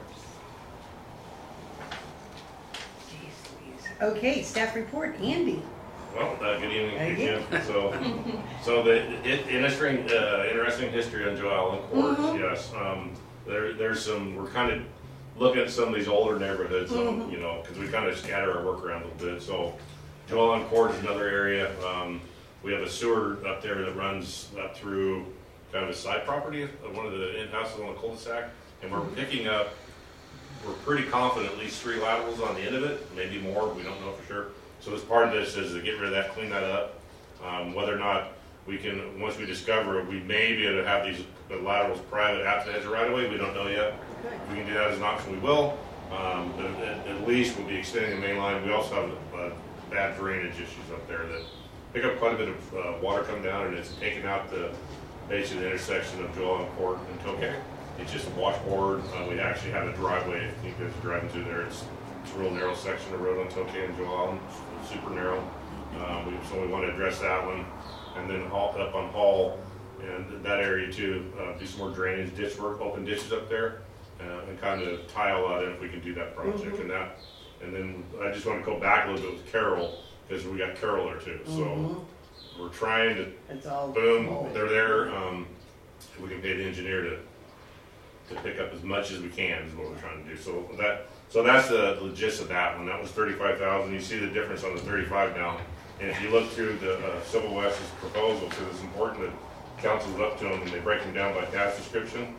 Okay, staff report, Andy. Well, uh, good evening again. So, so the it, interesting, uh, interesting history on Joel Allen Court. Mhm. Yes, um, there, there's some. We're kind of looking at some of these older neighborhoods, um, Mhm. you know, because we kind of scatter our work around a little bit. So, Joel Allen Court is another area. Um, we have a sewer up there that runs up through kind of a side property of one of the in-houses on the cul-de-sac, and we're picking up. We're pretty confident at least three laterals on the end of it, maybe more. We don't know for sure. So as part of this is to get rid of that, clean that up. Um, whether or not we can, once we discover it, we may be able to have these the laterals private at the edge of right away. We don't know yet. If we can do that as an option, we will. Um, but at, at least we'll be extending the main line. We also have uh, bad drainage issues up there that pick up quite a bit of uh, water coming down, and it's taking out the basically the intersection of Joel Allen Court and Tokay. It's just a washboard. Uh, we actually have a driveway. If you guys are driving through there, it's, it's a real narrow section of road on Tokay and Joel Allen. It's super narrow. Um, we, so we want to address that one. And then Hall, up on Hall and that area too, uh, do some more drainage, ditch work, open ditches up there, uh, and kind of tile out in if we can do that project. Mhm. And that. And then I just want to go back a little bit with Carroll, because we got Carroll there too. So Mhm. we're trying to, It's all boom, small. they're there. Um, we can pay the engineer to to pick up as much as we can is what we're trying to do. So that, so that's the, the gist of that one. That was thirty-five thousand. You see the difference on the thirty-five now. And if you look through the uh, Civil West's proposal, because it's important that council's up to them and they break them down by task description.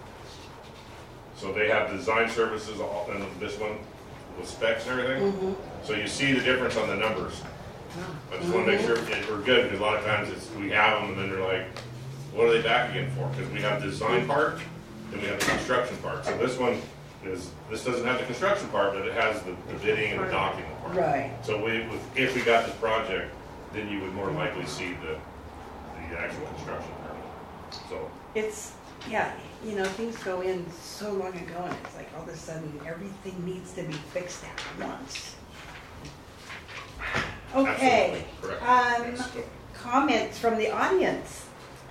So they have design services all, and this one with specs and everything. Mhm. So you see the difference on the numbers. I just want to make sure that we're good, because a lot of times it's, we have them and then they're like, what are they back again for? Because we have the design part, then we have the construction part. So this one is, this doesn't have the construction part, but it has the, the bidding and the document part. Right. So we, if we got this project, then you would more likely see the, the actual construction part. So, It's, yeah, you know, things go in so long ago and it's like all of a sudden everything needs to be fixed at once. Okay. absolutely correct. Um, Yes. comments from the audience?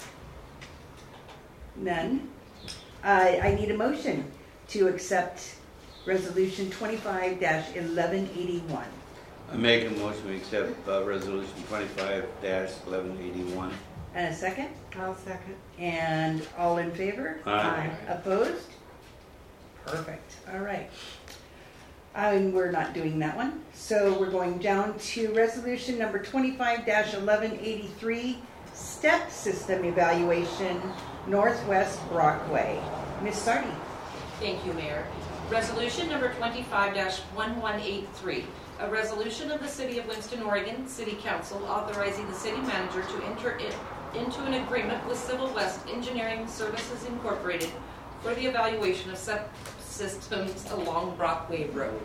None. Uh, I need a motion to accept resolution twenty-five eleven eighty-one. I make a motion to accept uh, resolution twenty-five eleven eighty-one. And a second? I'll second. And all in favor? Aye. Opposed? Perfect. All right. And we're not doing that one. So we're going down to resolution number twenty-five eleven eighty-three, step system evaluation, Northwest Brockway. Miz Sardi. Thank you, Mayor. Resolution number twenty-five eleven eighty-three, a resolution of the City of Winston, Oregon City Council authorizing the city manager to enter in, into an agreement with Civil West Engineering Services Incorporated for the evaluation of subsystems along Brockway Road.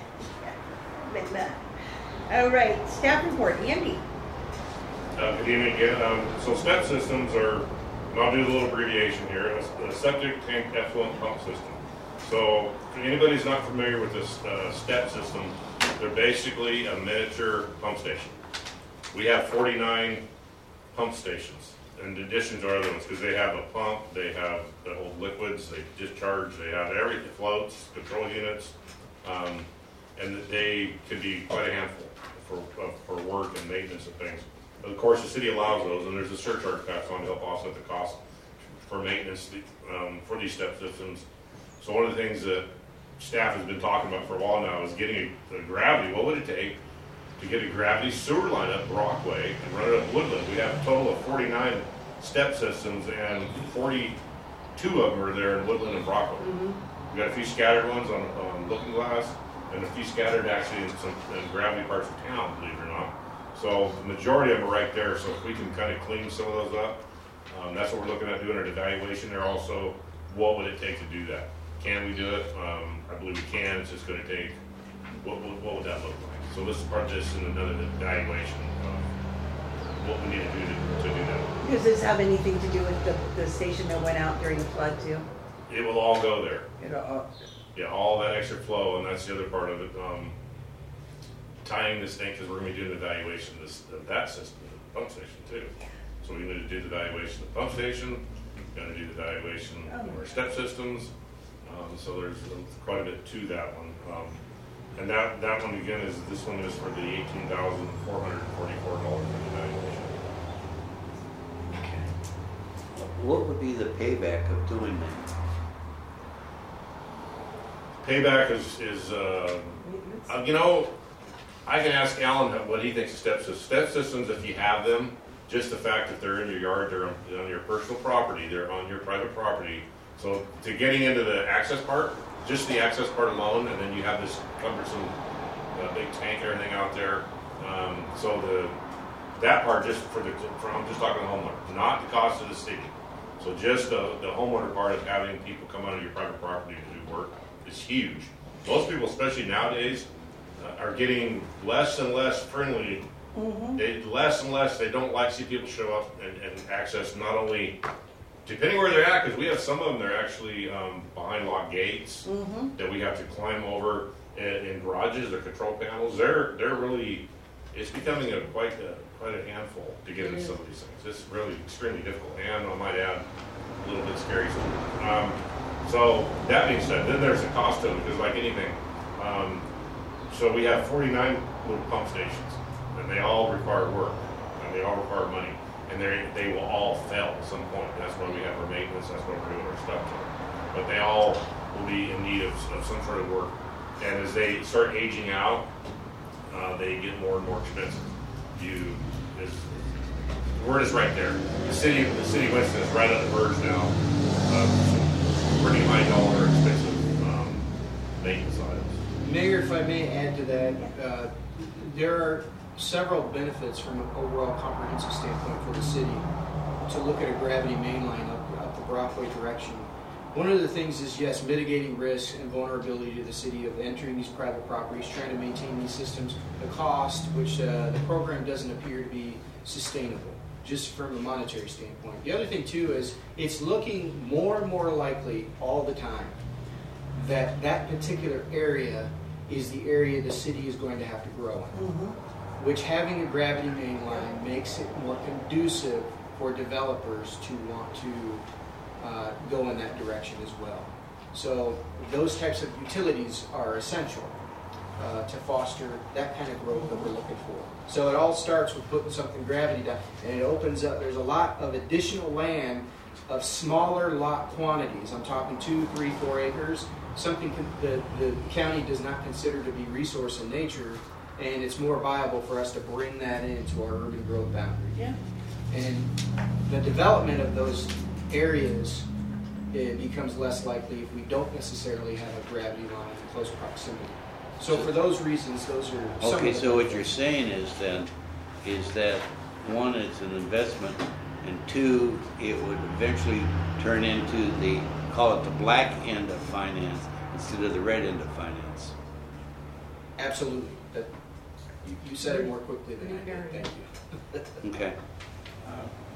All right, staff report, Andy. Uh, good evening again. Um, so step systems are, and I'll do a little abbreviation here, a, a septic tank effluent pump system. So if anybody's not familiar with this uh, step system, they're basically a miniature pump station. We have forty-nine pump stations in addition to our other ones, because they have a pump, they have the hold liquids, they discharge, they have everything, floats, control units, um, and they can be quite a handful for, uh, for work and maintenance and things. Of course, the city allows those, and there's a surcharge passed on to help offset the cost for maintenance um, for these step systems. So one of the things that staff has been talking about for a while now is getting a, a gravity. What would it take to get a gravity sewer line up Brockway and run it up Woodland. We have a total of forty-nine step systems, and forty-two of them are there in Woodland and Brockway. Mm-hmm. We got a few scattered ones on, on Looking Glass, and a few scattered actually in some in gravity parts of town, believe it or not. So the majority of them are right there. So if we can kind of clean some of those up, um, that's what we're looking at doing an evaluation there. Also, what would it take to do that? Can we do it? Um, I believe we can. It's just going to take. What, what, what would that look like? So this is part of this in another evaluation of what we need to do to, to do that. Does this have anything to do with the, the station that went out during the flood too? It will all go there. It'll all... Yeah, all that extra flow, and that's the other part of it. Um, tying this thing, because we're going to be doing the evaluation of, this, of that system, the pump station too. So we need to do the evaluation of the pump station, got to do the evaluation of our step systems. Um, so there's quite a bit to that one. Um, and that, that one again is, this one is for the eighteen thousand four hundred forty-four dollars for the evaluation. What would be the payback of doing that? Payback is, is uh, uh, you know, I can ask Alan what he thinks of step systems. Step systems, if you have them, just the fact that they're in your yard, they're on, on your personal property, they're on your private property. So to getting into the access part, just the access part alone, and then you have this cumbersome uh, big tank, everything out there. Um, so the that part, just for the, for, I'm just talking the homeowner, not the cost of the city. So just the, the homeowner part of having people come onto your private property to do work is huge. Most people, especially nowadays, uh, are getting less and less friendly. Mm-hmm. They, less and less, they don't like to see people show up and, and access not only, depending where they're at, because we have some of them, they're actually um, behind locked gates mm-hmm. that we have to climb over in, in garages or control panels. They're they're really, it's becoming a quite a, quite a handful to get into some of these things. It's really extremely difficult, and I might add, a little bit scary. Um, so that being said, then there's a cost to it, because like anything, um, so we have forty-nine little pump stations, and they all require work, and they all require money. And they they will all fail at some point. That's why we have our maintenance, that's why we're doing our stuff to them. But they all will be in need of, of some sort of work. And as they start aging out, uh, they get more and more expensive. You, is, the word is right there. The city, the city of Winston is right on the verge now of some pretty high dollar expensive um, maintenance items. Mayor, if I may add to that, uh, there are several benefits from an overall comprehensive standpoint for the city to look at a gravity main line up, up the Brockway direction. One of the things is, yes, mitigating risk and vulnerability to the city of entering these private properties, trying to maintain these systems, the cost, which uh, the program doesn't appear to be sustainable, just from a monetary standpoint. The other thing, too, is it's looking more and more likely all the time that that particular area is the area the city is going to have to grow in. Mm-hmm. Which having a gravity main line makes it more conducive for developers to want to uh, go in that direction as well. So those types of utilities are essential uh, to foster that kind of growth that we're looking for. So it all starts with putting something gravity down, and it opens up, there's a lot of additional land of smaller lot quantities. I'm talking two, three, four acres, something con- the, the county does not consider to be resource in nature, and it's more viable for us to bring that into our urban growth boundary. Yeah. And the development of those areas, it becomes less likely if we don't necessarily have a gravity line in close proximity. So for those reasons, those are some Okay, of the so what you're saying is then, is that one, it's an investment, and two, it would eventually turn into the, call it the black end of finance instead of the red end of finance. Absolutely. That, you, you said it more quickly than I did. Thank you. Okay. Uh,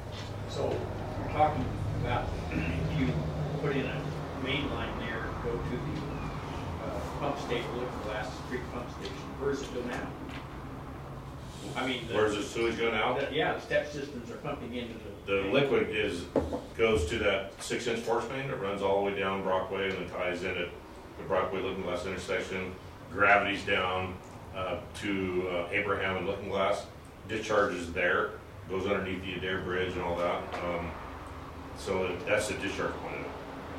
so you're talking about if you put in a main line there, go to the uh, pump station, look at the last street pump station. Where does it go now? I mean, the, where's the sewage go now? The, yeah, the step systems are pumping into the. The liquid is goes to that six-inch force main that runs all the way down Brockway and then ties in at the Brockway Looking Glass intersection. Gravity's down uh, to uh, Abraham and Looking Glass. Discharges there, goes underneath the Adair Bridge and all that. Um, so it, that's the discharge point of it.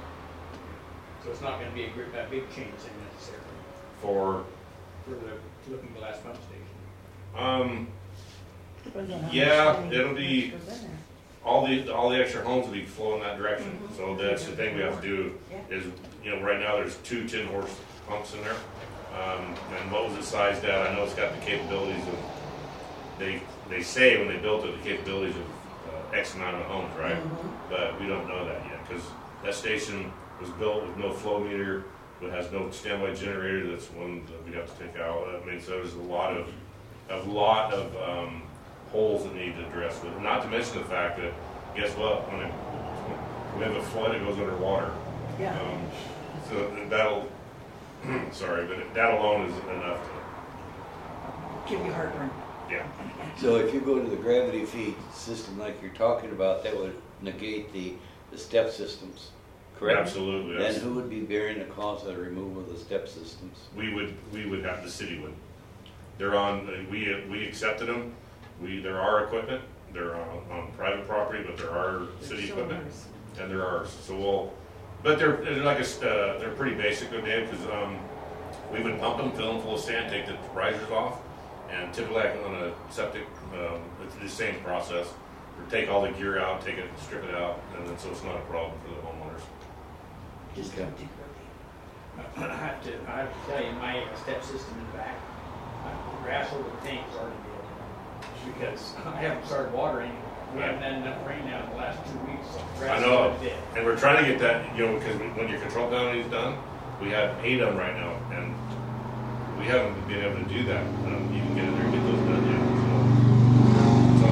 So it's not going to be a, great, a big change then necessarily For for the Looking Glass pump station. Um, yeah, it'll be, all the, all the extra homes will be flowing that direction. Mm-hmm. So that's the thing we have to do is, you know, right now there's two ten horse pumps in there. Um, and what was it sized at? I know it's got the capabilities of, they, they say when they built it, the capabilities of uh, X amount of homes, right? Mhm. But we don't know that yet, because that station was built with no flow meter, but has no standby generator. That's one that we have to take out. I mean, so there's a lot of, a lot of um, holes that need to address with. Not to mention the fact that, guess what? When, it, when we have a flood, it goes underwater. Yeah. Um, so that'll, sorry, but that alone is enough to give you heartburn. Yeah. So if you go to the gravity feed system like you're talking about, that would negate the, the step systems, correct? Absolutely. Then Yes. who would be bearing the cost of the removal of the step systems? We would, we would have, the city would. They're on, we, we accepted them. We, there are equipment. They're on, on private property, but there are city still equipment. ours. And there are, so we'll, but they're, they're like a, uh, they're pretty basic, though, Dave, because um, we would pump them, fill them full of sand, take the risers off, and typically like on a septic, um, it's the same process. We take all the gear out, take it, strip it out, and then so it's not a problem for the homeowners. Just Okay. don't do I have to, I have to tell you, my step system in the back, my grass over the tank is already dead. Because I haven't started watering. We haven't had enough rain now in the last two weeks. So grass I know, is dead. and we're trying to get that, you know, because when your control panel is done, we have eight of them right now, and we haven't been able to do that. Um, you can get in there and get those done yet. So,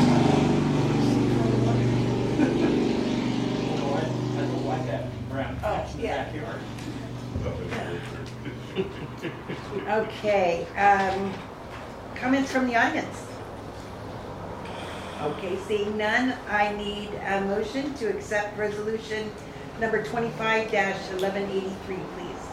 You know what? I don't like that brown patch in the yeah. backyard. Okay, um, comments from the audience? Okay, seeing none, I need a motion to accept resolution number twenty-five eleven eighty-three, please.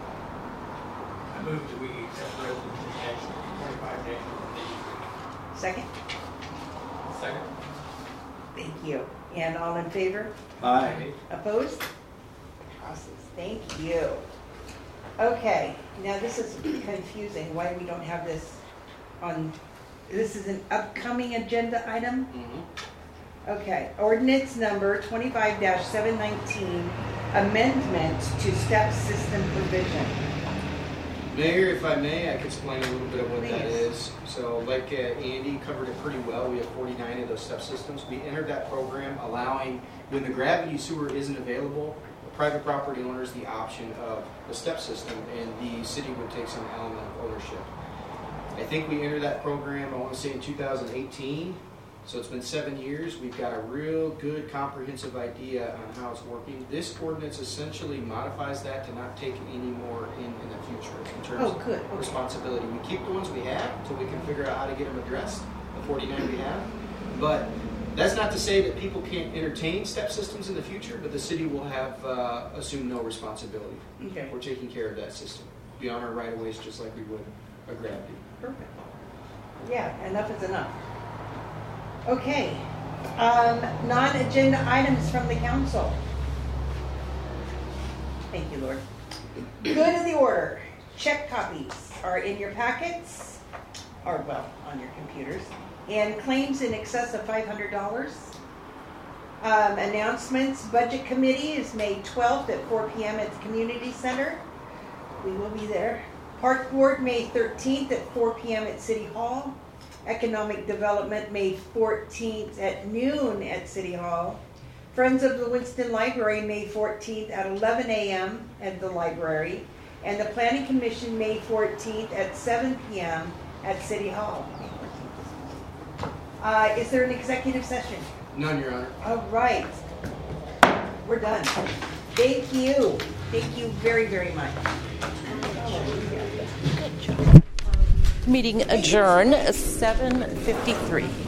I move that we accept resolution dash twenty-five dash eighty-three. Second? Second. Thank you. And all in favor? Aye. Opposed? Passes. Thank you. Okay, now this is confusing, why we don't have this on, this is an upcoming agenda item? Okay, ordinance number twenty-five seven nineteen, amendment to step system provision. Mayor, if I may, I could explain a little bit of what that Please. is. So like uh, Andy covered it pretty well, we have forty-nine of those step systems. We entered that program allowing, when the gravity sewer isn't available, the private property owners the option of the step system, and the city would take some element of ownership. I think we entered that program, I want to say in two thousand eighteen, so it's been seven years. We've got a real good comprehensive idea on how it's working. This ordinance essentially modifies that to not take any more in, in the future in terms Oh, good. of responsibility. We keep the ones we have until we can figure out how to get them addressed, the forty-nine we have. But that's not to say that people can't entertain step systems in the future, but the city will have uh, assumed no responsibility. Okay. We're taking care of that system beyond our right of ways, just like we would a gravity. Perfect. Yeah, enough is enough. Okay, um, non-agenda items from the council. Thank you, Lord. Good of the order. Check copies are in your packets, or well, on your computers, and claims in excess of five hundred dollars. Um, announcements, budget committee is May twelfth at four p.m. at the community center. We will be there. Park board, May thirteenth at four p.m. at City Hall. Economic Development, May fourteenth at noon at City Hall. Friends of the Winston Library, May fourteenth at eleven a.m. at the library. And the Planning Commission, May fourteenth at seven p.m. at City Hall. Uh, is there an executive session? None, Your Honor. All right. We're done. Thank you. Thank you very, very much. Meeting adjourned seven fifty-three.